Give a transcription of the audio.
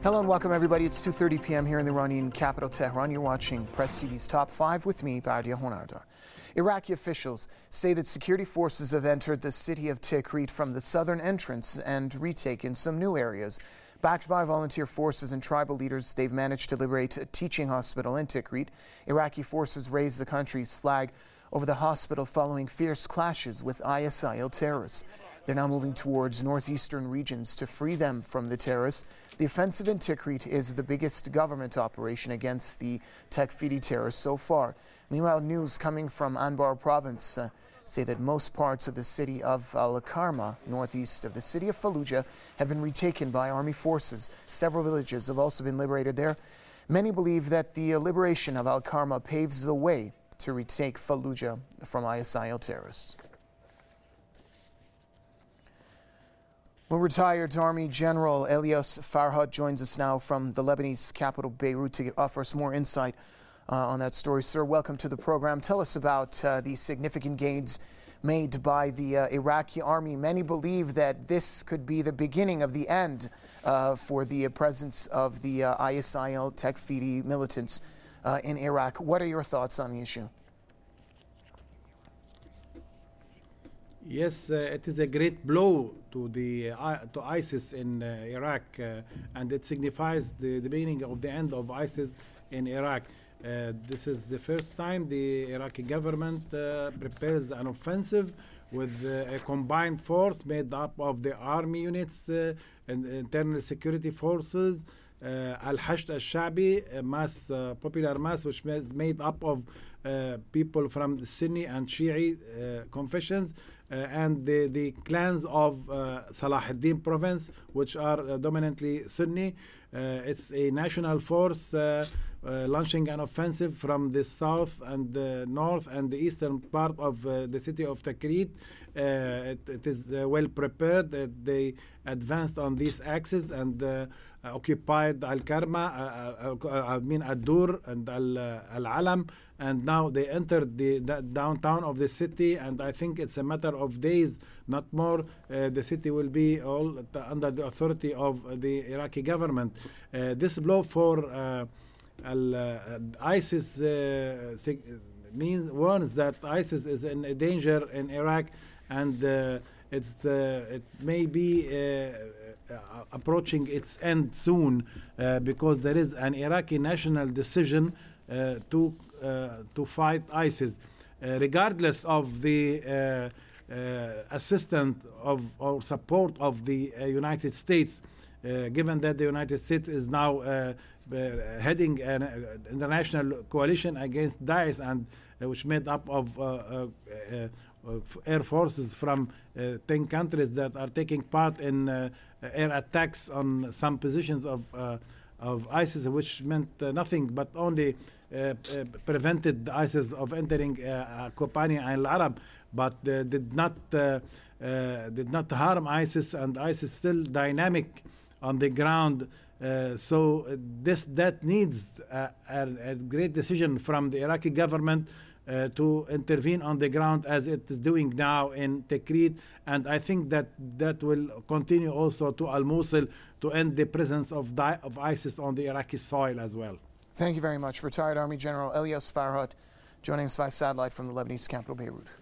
Hello and welcome everybody. It's 2:30 p.m. here in the Iranian capital, Tehran. You're watching Press TV's Top 5 with me, Bardia Honardar. Iraqi officials say that security forces have entered the city of Tikrit from the southern entrance and retaken some new areas. Backed by volunteer forces and tribal leaders, they've managed to liberate a teaching hospital in Tikrit. Iraqi forces raised the country's flag over the hospital following fierce clashes with ISIL terrorists. They're now moving towards northeastern regions to free them from the terrorists. The offensive in Tikrit is the biggest government operation against the Takfiri terrorists so far. Meanwhile, news coming from Anbar province say that most parts of the city of Al-Karma, northeast of the city of Fallujah, have been retaken by army forces. Several villages have also been liberated there. Many believe that the liberation of Al-Karma paves the way to retake Fallujah from ISIL terrorists. Well, retired Army General Elias Farhat joins us now from the Lebanese capital, Beirut, to offer us more insight on that story. Sir, welcome to the program. Tell us about the significant gains made by the Iraqi army. Many believe that this could be the beginning of the end for the presence of the ISIL Takfiri militants in Iraq. What are your thoughts on the issue? Yes, it is a great blow to ISIS in Iraq, and it signifies the beginning of the end of ISIS in Iraq. This is the first time the Iraqi government prepares an offensive with a combined force made up of the army units and internal security forces, Al-Hashd al-Shabi, popular mass, which is made up of people from the Sunni and Shi'i confessions, and the clans of Salah ad-Din province, which are dominantly Sunni. It's a national force launching an offensive from the south and the north and the eastern part of the city of Tikrit. It is well prepared. They advanced on these axes and occupied Al-Karma, Ad-Dur and Al-Alam, and now they entered the downtown of the city, and I think it's a matter of days, not more. The city will be all under the authority of the Iraqi government. This blow for ISIS warns that ISIS is in danger in Iraq, and it may be approaching its end soon, because there is an Iraqi national decision to fight ISIS, regardless of the assistance or support of the United States. Given that the United States is now heading an international coalition against Daesh, and which made up of air forces from 10 countries that are taking part in air attacks on some positions of ISIS, which meant nothing but only prevented ISIS of entering Kobani and Al-Arab, but did not harm ISIS, and ISIS is still dynamic on the ground. So that needs a great decision from the Iraqi government to intervene on the ground, as it is doing now in Tikrit, and I think that will continue also to Al-Mosul to end the presence of ISIS on the Iraqi soil as well. Thank you very much. Retired Army General Elias Farhat joining us via satellite from the Lebanese capital, Beirut.